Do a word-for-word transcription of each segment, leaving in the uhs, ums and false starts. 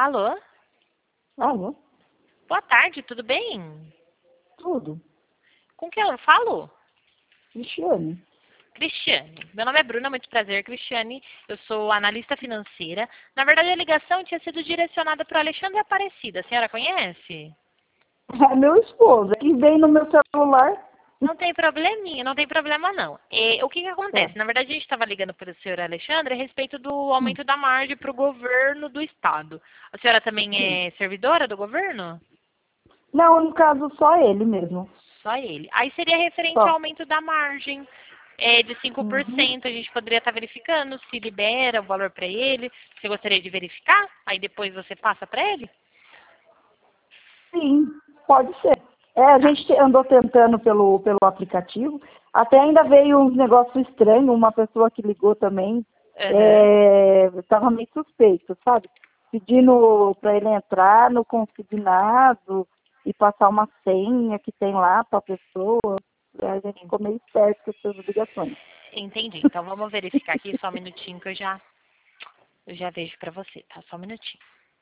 Alô? Alô? Boa tarde, tudo bem? Tudo. Com quem eu falo? Cristiane. Cristiane. Meu nome é Bruna, muito prazer, Cristiane. Eu sou analista financeira. Na verdade, a ligação tinha sido direcionada para o Alexandre Aparecida. A senhora conhece? É meu esposo, que veio no meu celular. Não tem probleminha, não tem problema não. E, o que que acontece? É. Na verdade, a gente estava ligando para o senhor Alexandre a respeito do Hum, aumento da margem para o governo do estado. A senhora sim. também é servidora do governo? Não, no caso, só ele mesmo. Só ele. Aí seria referente ao Só. aumento da margem é, de cinco por Uhum. cento. A gente poderia estar verificando se libera o valor para ele. Você gostaria de verificar? Aí depois você passa para ele? Sim, pode ser. É, a Tá. gente te- andou tentando pelo, pelo aplicativo. Até ainda veio uns negócios estranhos, uma pessoa que ligou também. Aham. Estava meio suspeito, sabe? Pedindo para ele entrar no consignado e passar uma senha que tem lá para a pessoa. Aí a gente ficou meio esperto com essas ligações. Entendi. Então vamos verificar aqui só um minutinho que eu já, eu já vejo para você, tá? Só um minutinho.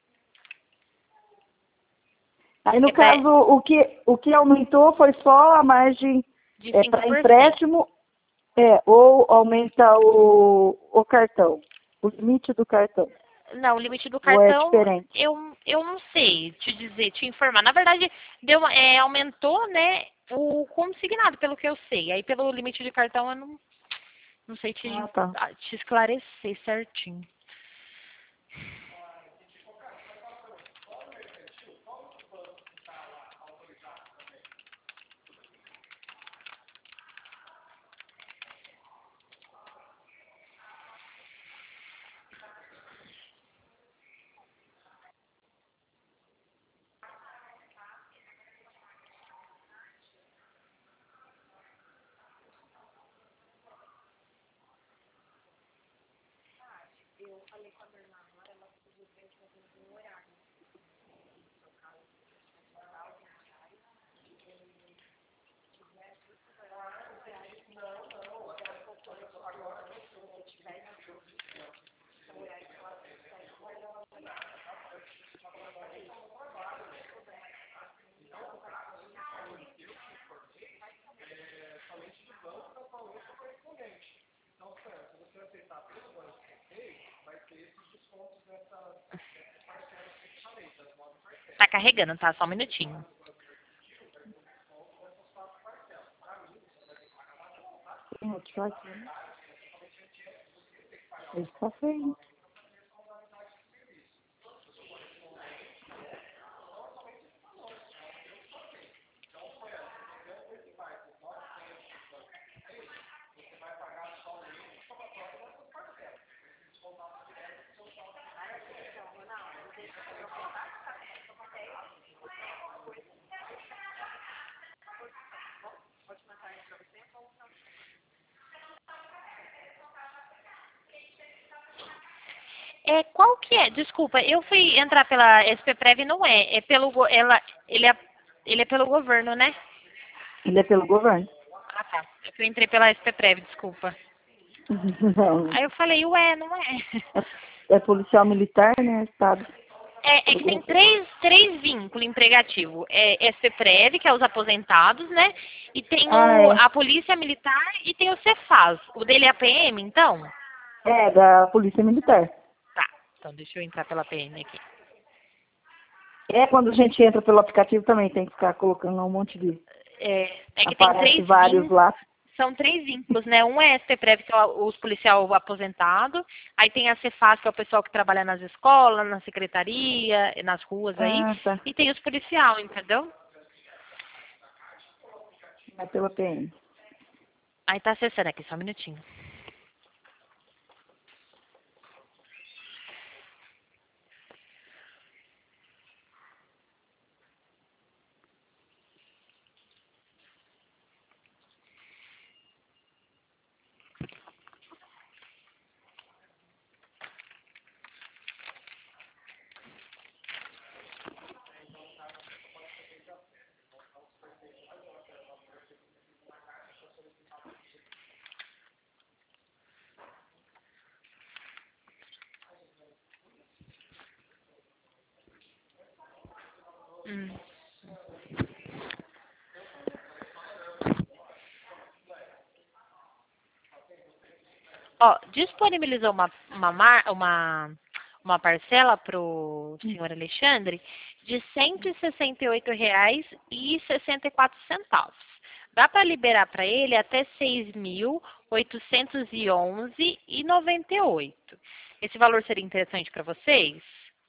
Aí, no É pra, caso, o que, o que aumentou foi só a margem de é, cinco para por cento. empréstimo, é, ou aumenta o, o cartão, o limite do cartão, Não, o limite do ou é cartão, diferente? eu, eu não sei te dizer, te informar. Na verdade, deu, uma- é, aumentou, né, o consignado, pelo que eu sei. Aí, pelo limite de cartão, eu não, não sei te, Ah, tá. ah, te esclarecer certinho. Tá carregando, tá? Só um minutinho. Tem outro short, né? Esse tá feio. É, qual que é? Desculpa, eu fui entrar pela S P Prev e não é. É pelo, go- ela, ele é, ele é pelo governo, né? Ele é pelo governo. Ah, tá. É que eu entrei pela S P Prev, desculpa. Não, Aí eu falei, ué, não é. é, é policial militar, né, Estado. É, é que tem três, três vínculos empregativos. É S P Prev, que é os aposentados, né? E tem Ah, o, é. a Polícia Militar e tem o Cefaz. O dele é a P M, então? É, da polícia militar. Tá. Então deixa eu entrar pela P M aqui. É, quando a gente entra pelo aplicativo também tem que ficar colocando lá um monte de... É, é que tem Aparece três vários vínculos. lá. São três vínculos, né? Um é S P Prev, que é o- os policial aposentado. Aí tem a Cefaz, que é o pessoal que trabalha nas escolas, na secretaria, nas ruas aí. Ah, tá. E tem os policial, entendeu? É pela P M. Aí tá acessando aqui, só um minutinho. Hum. Ó, disponibilizou uma, uma, mar, uma, uma parcela para o senhor Alexandre de cento e sessenta e oito reais e sessenta e quatro centavos. Dá para liberar para ele até seis mil oitocentos e onze reais e noventa e oito. Esse valor seria interessante para vocês?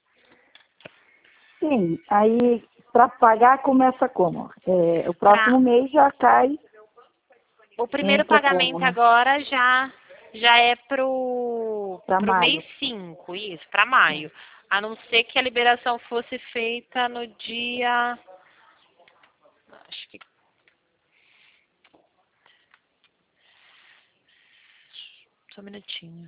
Sim, aí para pagar começa como? É, o próximo Pra, mês já cai, o primeiro entra como, pagamento né? agora já, já é pro, Para pro mês maio. cinco, isso, para maio. A não ser que a liberação fosse feita no dia... Acho que... Só um minutinho.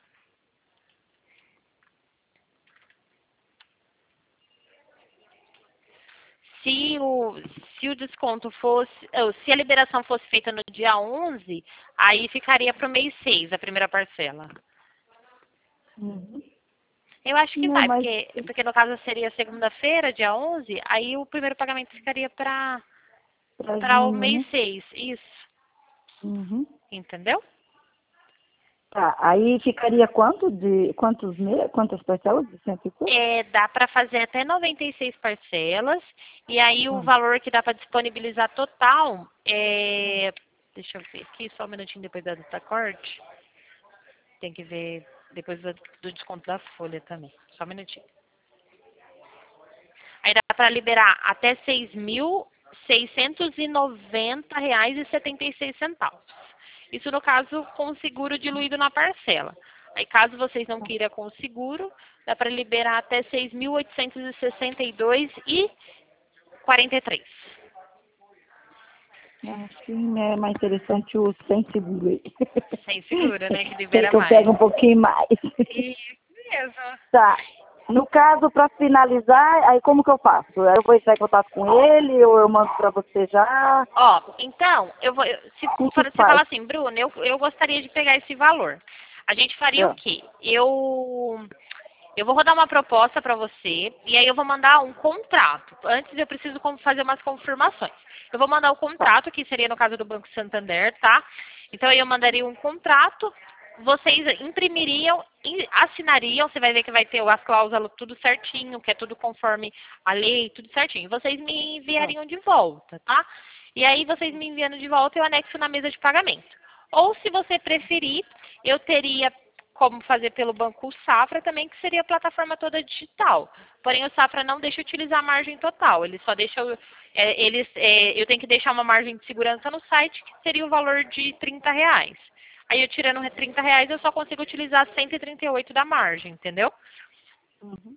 Se o, se o desconto fosse, ou se a liberação fosse feita no dia onze, aí ficaria para o mês seis, a primeira parcela. Uhum. Eu acho que Não, vai, mas porque, porque no caso seria segunda-feira, dia onze, aí o primeiro pagamento ficaria para para para o junho, mês né? seis, isso, Uhum. entendeu? Tá, aí ficaria quanto de quantos meses, quantas parcelas de cento e quanto? É, dá para fazer até noventa e seis parcelas, e aí o Hum. valor que dá para disponibilizar total é... Deixa eu ver aqui, só um minutinho depois da data corte. Tem que ver depois do, do desconto da folha também. Só um minutinho. Aí dá para liberar até seis mil seiscentos e noventa reais e setenta e seis centavos. Isso no caso com o seguro diluído na parcela. Aí caso vocês não queiram com o seguro, dá para liberar até seis mil oitocentos e sessenta e dois reais e quarenta e três. Acho que é mais interessante o sem seguro aí. Sem seguro, né? Que Que libera eu pego mais. um pouquinho mais. Isso mesmo. Tá. No caso, para finalizar, aí como que eu faço? Eu vou entrar em contato com ele ou eu mando para você já? Ó, então, eu vou, eu- se O que for que você faz? falar assim, Bruno, eu, eu gostaria de pegar esse valor. A gente faria o Ah, quê? Eu, eu vou rodar uma proposta para você e aí eu vou mandar um contrato. Antes eu preciso com- fazer umas confirmações. Eu vou mandar o tá. contrato, que seria no caso do Banco Santander, tá? Então eu mandaria um contrato, vocês imprimiriam e assinariam, você vai ver que vai ter as cláusulas tudo certinho, que é tudo conforme a lei, tudo certinho. Vocês me Tá. enviariam de volta, tá? E aí vocês me enviando de volta, eu anexo na mesa de pagamento. Ou se você preferir, eu teria como fazer pelo Banco Safra também, que seria a plataforma toda digital. Porém, o Safra não deixa utilizar a margem total, ele só deixa, é, eles, é, eu tenho que deixar uma margem de segurança no site, que seria o valor de trinta reais. Aí eu tirando trinta reais, eu só consigo utilizar cento e trinta e oito da margem, entendeu? Uhum.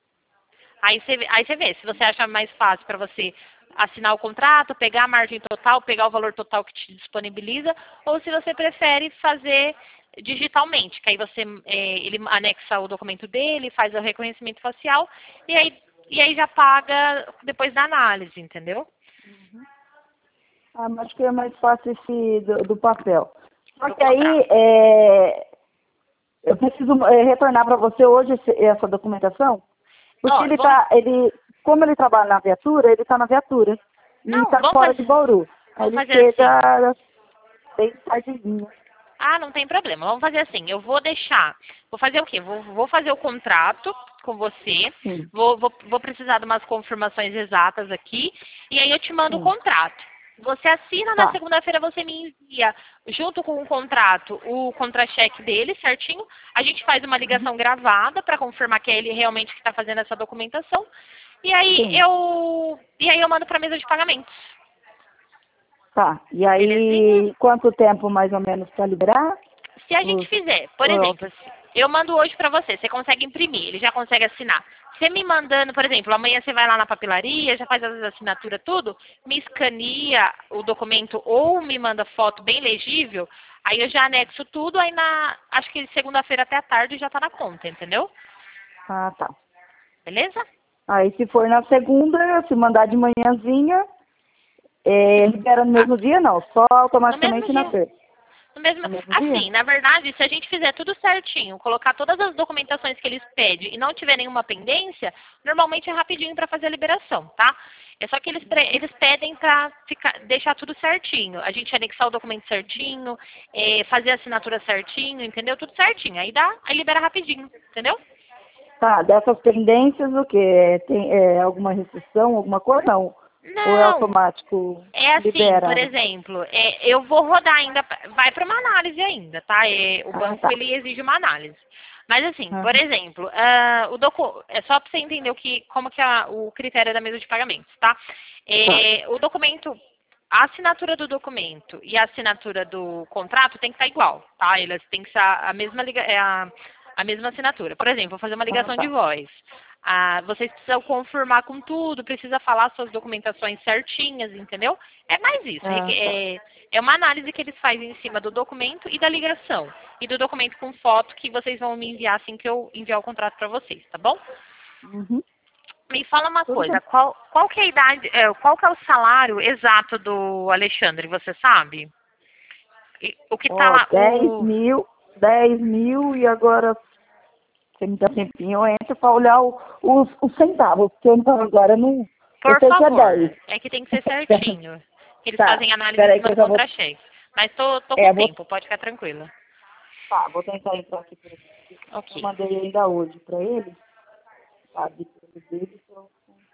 Aí você, aí você vê, se você acha mais fácil para você assinar o contrato, pegar a margem total, pegar o valor total que te disponibiliza, ou se você prefere fazer digitalmente, que aí você é, ele anexa o documento dele, faz o reconhecimento facial e aí, e aí já paga depois da análise, entendeu? Ah, mas acho que é mais fácil esse do, do papel. Só Do que aí contrato. é, eu preciso é, retornar para você hoje esse- essa documentação, porque Ó, ele vamos, tá, ele, como ele trabalha na viatura, ele está na viatura e não, está vamos fora de fazer, Bauru. Aí vamos ele fazer assim. chega bem tardezinho. Ah, não tem problema. Vamos fazer assim. Eu vou deixar. Vou fazer o quê? Vou, vou fazer o contrato com você. Sim, Vou, vou, vou precisar de umas confirmações exatas aqui. E aí eu te mando o sim. contrato. Você assina, na Tá. segunda-feira você me envia, junto com o contrato, o contra-cheque dele, certinho. A gente faz uma Uhum. ligação gravada para confirmar que é ele realmente que está fazendo essa documentação. E aí Sim. eu, e aí eu mando para a mesa de pagamentos. Tá. E Belezinha? aí, quanto tempo mais ou menos para liberar? Se a gente Os, fizer, por os- exemplo, eu mando hoje para você, você consegue imprimir, ele já consegue assinar. Você me mandando, por exemplo, amanhã você vai lá na papelaria, já faz as assinaturas, tudo, me escaneia o documento ou me manda foto bem legível, aí eu já anexo tudo, aí na, acho que segunda-feira até a tarde já tá na conta, entendeu? Ah, tá. Beleza? Aí se for na segunda, se mandar de manhãzinha, é, Se- libera no ah, mesmo dia não, só no mesmo automaticamente na dia. terça. No mesmo, No mesmo assim, dia? na verdade, se a gente fizer tudo certinho, colocar todas as documentações que eles pedem e não tiver nenhuma pendência, normalmente é rapidinho para fazer a liberação, tá? É só que eles, pre- eles pedem para deixar tudo certinho. A gente anexar o documento certinho, é, fazer a assinatura certinho, entendeu? Tudo certinho. Aí dá, aí libera rapidinho, entendeu? Tá, dessas pendências o quê? Tem é, alguma restrição, alguma coisa? Não. Ou é Não, automático? é assim, por Libera? exemplo, é, eu vou rodar ainda, vai para uma análise ainda, tá? É, o Ah, banco tá. ele exige uma análise. Mas assim, por Aham. exemplo, ah, o docu é só para você entender o que, como que é a- o critério da mesa de pagamentos, tá? Tá. É, o documento, a assinatura do documento e a assinatura do contrato tem que estar igual, tá? Elas têm que ser a mesma liga, é a, a mesma assinatura. Por exemplo, vou fazer uma Ah, ligação de tá. voz. Ah, vocês precisam confirmar com tudo, precisa falar suas documentações certinhas, entendeu? É mais isso. Ah, tá. É, é uma análise que eles fazem em cima do documento e da ligação. E do documento com foto que vocês vão me enviar assim que eu enviar o contrato para vocês, tá bom? Uhum. Me fala uma Tudo bem. coisa, qual, qual que é a idade, é, qual que é o salário exato do Alexandre, você sabe? E o que tá Ó, lá, dez o... mil, dez mil e agora, se me dá tempinho, eu entro para olhar o- os, os centavos, porque eu não, agora não. Eu Por sei que é favor, dez. é que tem que ser certinho. Eles Tá, fazem análise em peraí cima que eu do já vou. contra-cheque. Mas tô, tô com É, vou. tempo, pode ficar tranquila. Tá, vou tentar entrar aqui por aqui. Eu Ok. mandei ainda hoje para ele, sabe, tudo dele, então.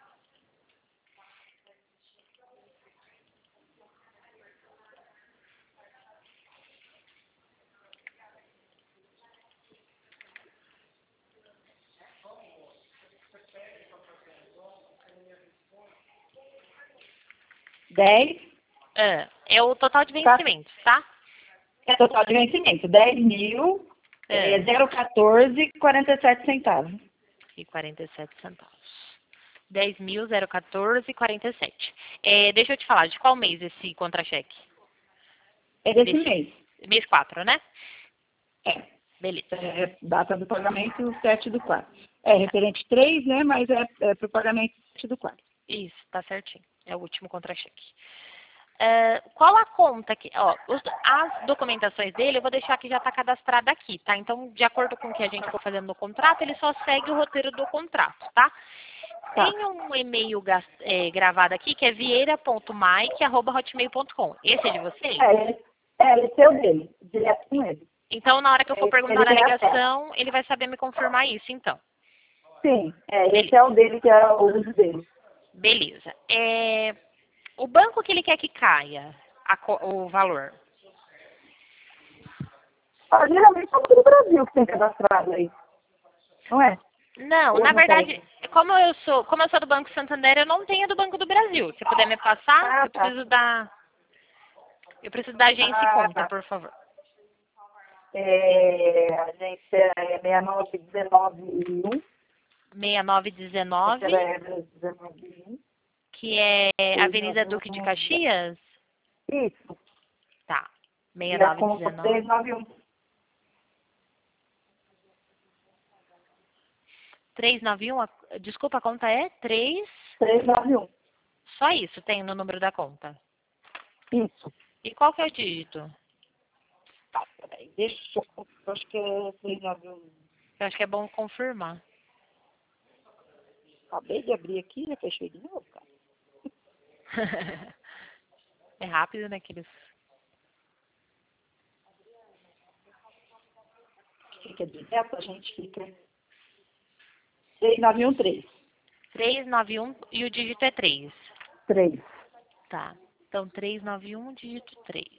dez, Ah, é o total de tá? vencimentos, tá? É total de vencimento, dez mil, é, Ah, zero vírgula quatorze, quarenta e sete centavos. e quarenta e sete centavos. dez mil, zero quatorze, quarenta e sete. É, deixa eu te falar, de qual mês esse contra-cheque? É desse Desse mês. mês quatro, né? É. Beleza. É, data do pagamento sete do quatro. É referente três, né? Mas é, é para o pagamento sete do quatro. Isso, tá certinho. É o último contra-cheque. É, qual a conta que... Ó, os- as documentações dele eu vou deixar que já está cadastrada aqui, tá? Então, de acordo com o que a gente for fazendo no contrato, ele só segue o roteiro do contrato, tá? Tá. Tem um e-mail gas- é, gravado aqui que é vieira ponto mike arroba hotmail ponto com. Esse é de vocês? É, ele, é, esse é o dele, direto com ele. Então, na hora que eu for Ele, perguntar ele na tem acesso. ligação, ele vai saber me confirmar isso, então. Sim, é, esse Beleza. é o dele, que é o uso dele. Beleza. É, o banco que ele quer que caia a co- o valor? Ah, geralmente é o do Brasil que tem cadastrado aí, não é? Não, Ou na não verdade, tem? como eu sou, como eu sou do Banco Santander, eu não tenho do Banco do Brasil. Se puder me passar, Ah, eu tá. preciso da, eu preciso da agência e Ah, conta, tá. por favor. É, a gente é seis nove um nove um, seis nove essa era um nove, a dezenove um, que é Avenida Duque de seis nove um. Caxias? Isso. Tá. E a conta seis nove um nove. três nove um. trezentos e noventa e um, a- desculpa, a conta é três. três nove um. Só isso tem no número da conta. Isso. E qual que é o dígito? Tá, peraí. Deixa eu. Eu acho que é três nove um. Eu acho que é bom confirmar. Acabei de abrir aqui e já fechei de novo, cara. É rápido, né? Aqueles... Fica direto, a gente fica. três nove um três. trezentos e noventa e um e o dígito é três. três. Tá. Então, trezentos e noventa e um, dígito três.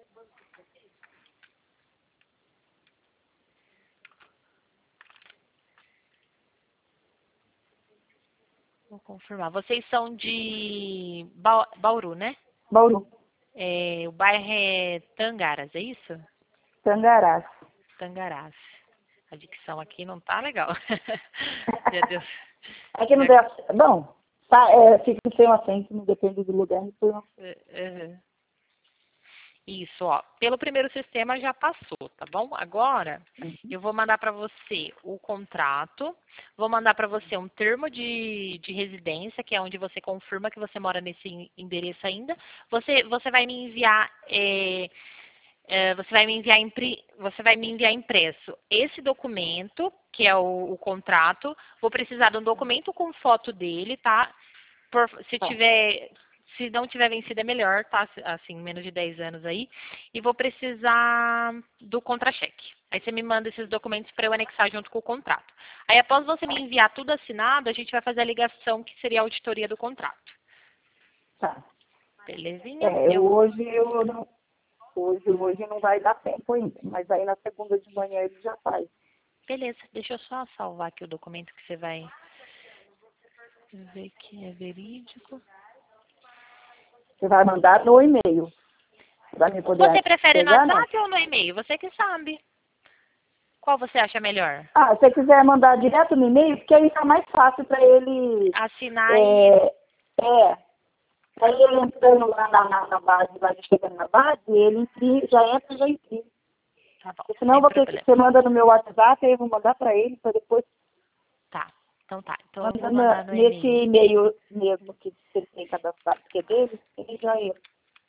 Vou confirmar. Vocês são de Ba- Bauru, né? Bauru. É, o bairro é Tangaras, é isso? Tangarás. Tangarás. A dicção aqui não tá legal. Meu Deus. Aqui não Já- tem. ac- Bom, tá, é, fica sem o acento, não depende do lugar. Foi um... é, é. Isso, ó. Pelo primeiro sistema já passou, tá bom? Agora eu vou mandar para você o contrato, vou mandar para você um termo de, de residência, que é onde você confirma que você mora nesse endereço ainda. Você, você vai me enviar é, é, você vai me enviar impri, você vai me enviar impresso esse documento, que é o, o contrato. Vou precisar de um documento com foto dele, tá? Por, se Tá. tiver, se não tiver vencido é melhor, tá? Assim, menos de dez anos aí. E vou precisar do contra-cheque. Aí você me manda esses documentos para eu anexar junto com o contrato. Aí após você me enviar tudo assinado, a gente vai fazer a ligação que seria a auditoria do contrato. Tá. Belezinha? É, eu, Eu, hoje eu não. Hoje, hoje não vai dar tempo ainda, mas aí na segunda de manhã ele já faz. beleza, deixa eu só salvar aqui o documento que você vai ver que é verídico. Você vai mandar no e-mail. Para mim poder Você prefere no pegar, não? WhatsApp ou no e-mail? Você que sabe. Qual você acha melhor? Ah, se você quiser mandar direto no e-mail, porque aí tá mais fácil para ele. Assinar e... É, é. Aí ele entrando lá na, na, na base, vai chegando na base, ele imprime, já entra e já imprime. Tá bom, Porque senão eu sem vou ter que, problema. você manda no meu WhatsApp, aí eu vou mandar para ele, para depois Tá, então tá. Então eu vou mandar mandar no nesse e-mail. e-mail mesmo que ele tem cadastrado, que é dele, ele já entra.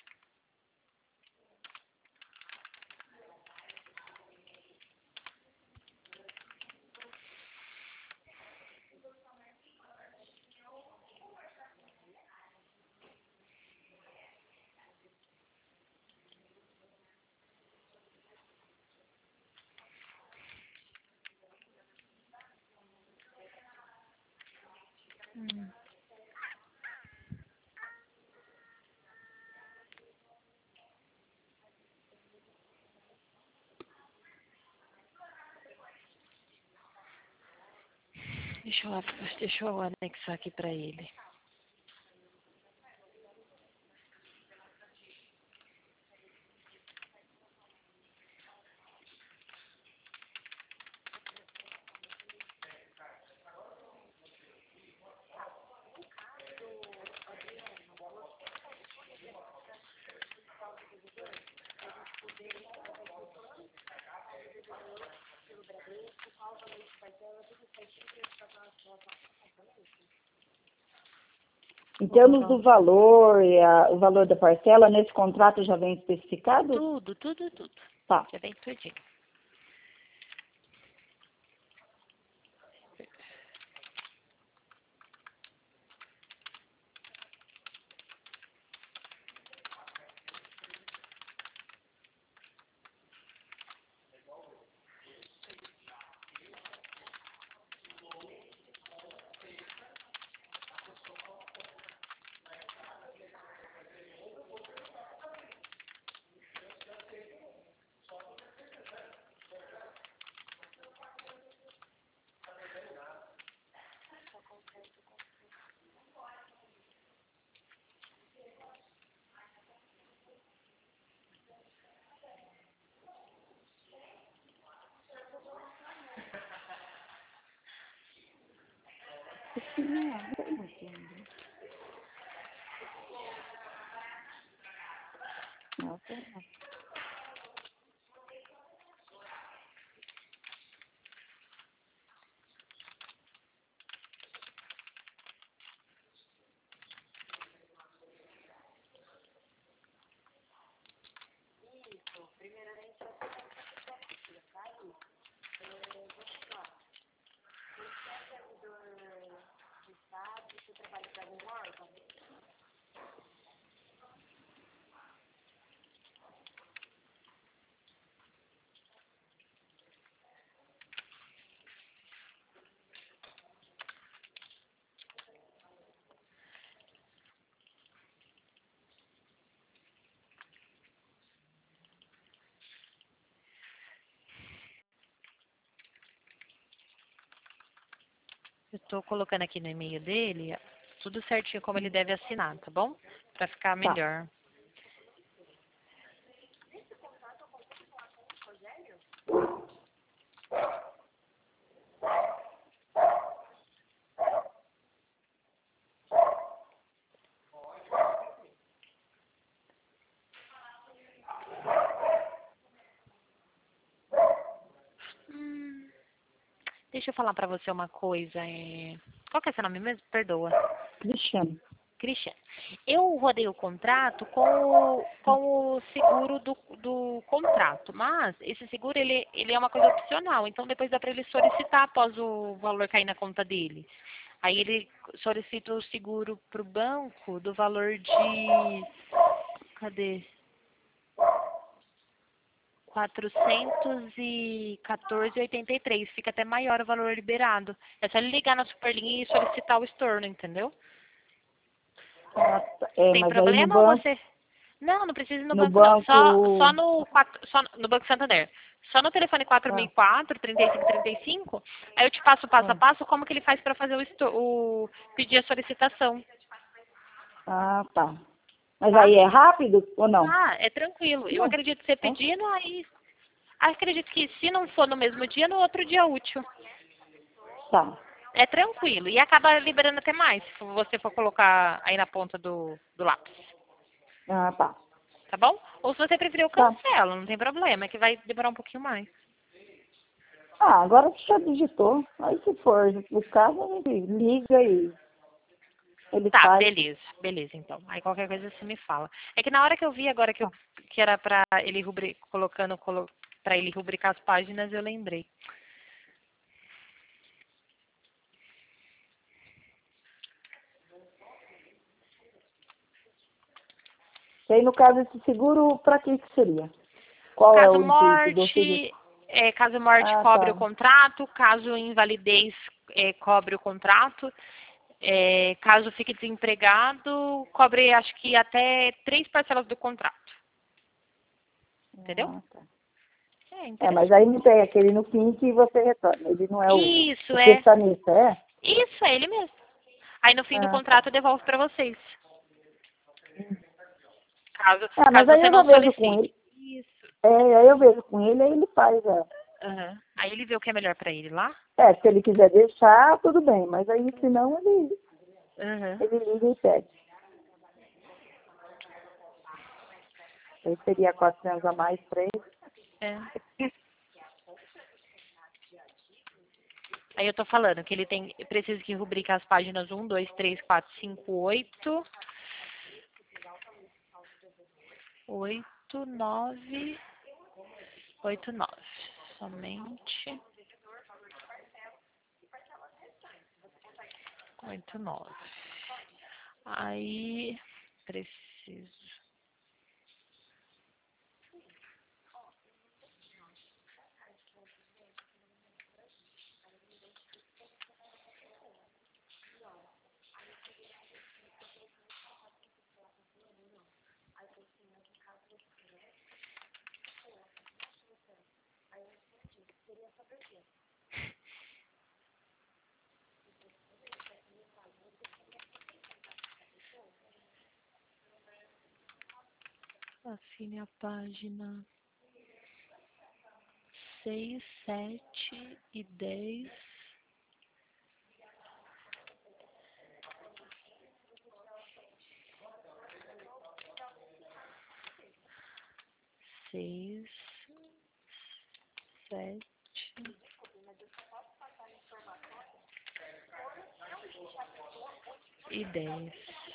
Hum. Deixa eu, deixa eu anexar aqui pra ele. Em termos do valor, e a- o valor da parcela, nesse contrato já vem especificado? Tudo, tudo, tudo. Tá. Já vem tudinho. Nossa. Eu tô colocando aqui no e-mail dele tudo certinho como ele deve assinar, tá bom? Pra ficar Tá. melhor. Hum, deixa eu falar pra você uma coisa. É... Qual que é seu nome mesmo? Perdoa. Cristiano. Cristiano. Eu rodei o contrato com o, com o seguro do, do do contrato. Mas esse seguro, ele, ele é uma coisa opcional. Então, depois dá para ele solicitar após o valor cair na conta dele. Aí ele solicita o seguro para o banco do valor de... Cadê? quatrocentos e quatorze e oitenta e três. Fica até maior o valor liberado. É só ele ligar na Superlinha e solicitar o estorno, entendeu? Ah, tá. É, Tem mas aí no problema ou banco, você... Não, não precisa ir no no banco, não. Só, só, banco, no, quatro- só no Banco Santander. Só no telefone quatro mil e ah, quatro, trinta e cinco trinta e cinco, aí eu te passo o passo a ah, passo como que ele faz para fazer o, esto- o pedir a solicitação, ah, tá. Mas tá? aí é rápido ou não? Ah, é tranquilo. Eu Não, acredito você é? pedindo, aí acredito que se não for no mesmo dia, no outro dia útil. Tá. É tranquilo. E acaba liberando até mais, se você for colocar aí na ponta do, do lápis. Ah, tá. Tá bom? Ou se você preferir, eu Tá. cancelo, não tem problema, é que vai demorar um pouquinho mais. Ah, agora você já digitou. Aí se for o caso, a gente liga e ele Tá, faz. beleza, beleza, então. Aí qualquer coisa você me fala. É que na hora que eu vi agora que, eu, Tá. que era pra ele rubri, colocando, colo, pra ele rubricar as páginas, eu lembrei. E aí, no caso, esse seguro, para que que seria? Qual é Caso o intuito do seguro? morte, é, caso morte Ah, cobre o tá. contrato, caso invalidez é, cobre o contrato, é, caso fique desempregado, cobre acho que até três parcelas do contrato. Entendeu? Ah, tá. É É, mas aí interessante. não tem aquele no fim que você retorna. Ele não é o, Isso, o é. prestamista, é? Isso, é ele mesmo. Aí no fim do Ah, tá. contrato devolve para vocês. Caso, Ah, mas caso aí você eu já não vejo com solicite. ele. Isso. É, aí eu vejo com ele, aí ele faz. É, Aham. Aí ele vê o que é melhor para ele lá. é, se ele quiser deixar, tudo bem. Mas aí, se não, ele, Aham. ele liga e pede. Aí seria quatrocentos a mais para ele. É. Aí eu tô falando que ele tem, precisa que rubrique as páginas um, dois, três, quatro, cinco, oito, oito, nove, oito, nove. Somente oito, nove. Aí preciso. Assine a página seis, sete e dez. Seis, sete e dez.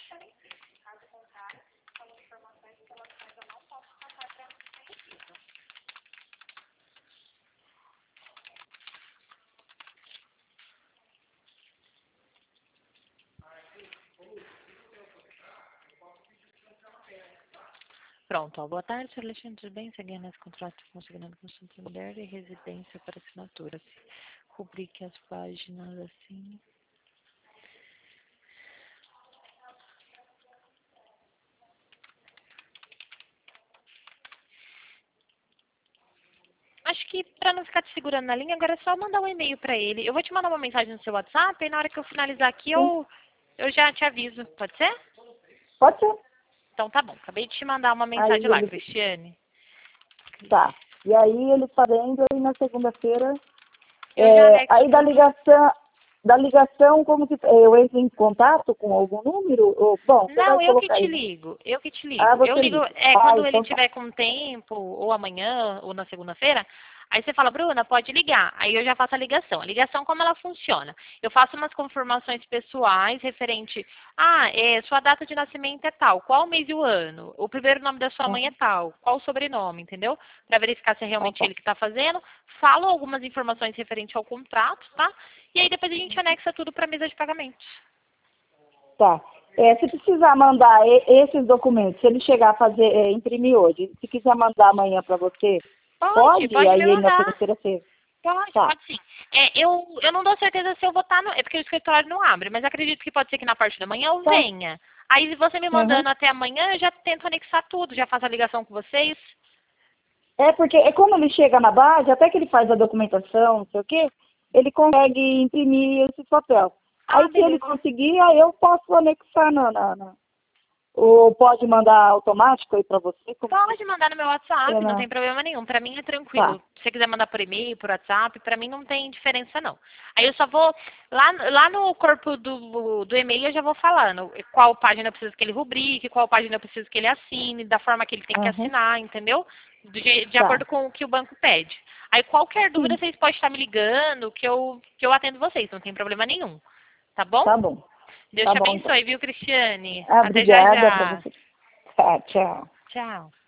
Pronto, ó. Boa tarde, senhor Alexandre, tudo bem? Segue nesse contrato consignado com Santa Mulher e residência para assinatura. Rubrique as páginas assim. Acho que para não ficar te segurando na linha, agora é só mandar um e-mail para ele. Eu vou te mandar uma mensagem no seu WhatsApp e na hora que eu finalizar aqui Sim, eu, eu já te aviso. Pode ser? pode ser. Então tá bom. Acabei de te mandar uma Aí mensagem lá, ele, Cristiane. tá. E aí ele fazendo, aí na segunda-feira, Eu já é, anexo aí da tudo. ligação, da ligação, como que, eu entro em contato com algum número? Ou, bom, você vai Não, eu que colocar te aí, né? ligo, eu que te Ah, ligo. Eu você ligo, liga. é, Ah, quando ele então tá. tiver com tempo, ou amanhã, ou na segunda-feira, Aí você fala, Bruna, pode ligar. Aí eu já faço a ligação. A ligação, como ela funciona? Eu faço umas confirmações pessoais referente, ah, é, sua data de nascimento é tal, qual o mês e o ano? O primeiro nome da sua mãe é Uhum. tal, qual o sobrenome, entendeu? Para verificar se é Tá, realmente tá. ele que está fazendo. Falo algumas informações referente ao contrato, tá? E aí depois a gente anexa tudo para a mesa de pagamentos. Tá. É, se precisar mandar e- esses documentos, se ele chegar a fazer, é, imprimir hoje, se quiser mandar amanhã para você, Pode, pode? pode me Aí na mandar. segunda-feira você... Pode, Tá. pode sim. É, eu, eu não dou certeza se eu vou estar no... É porque o escritório não abre, mas acredito que pode ser que na parte da manhã eu Tá. venha. Aí, se você me Uhum. mandando até amanhã, eu já tento anexar tudo, já faço a ligação com vocês. É porque é como ele chega na base, até que ele faz a documentação, não sei o quê, ele consegue imprimir esse papel. Ah, Aí se ele beleza. conseguir, aí eu posso anexar na, na, na- ou pode mandar automático aí para você, como que Pode mandar no meu é WhatsApp, não na... tem problema nenhum. Pra mim é tranquilo. Tá. Se você quiser mandar por e-mail, por WhatsApp, pra mim não tem diferença não. Aí eu só vou, lá, lá no corpo do, do e-mail eu já vou falando qual página eu preciso que ele rubrique, qual página eu preciso que ele assine, da forma que ele tem que Uhum. assinar, entendeu? De, de Tá. acordo com o que o banco pede. Aí qualquer dúvida Sim. vocês podem estar me ligando, que eu, que eu atendo vocês, não tem problema nenhum. Tá bom? Tá bom. Deus Tá te bom então. abençoe, viu, Cristiane? Ah, Até já obrigada para já. você. Tá, tchau. Tchau.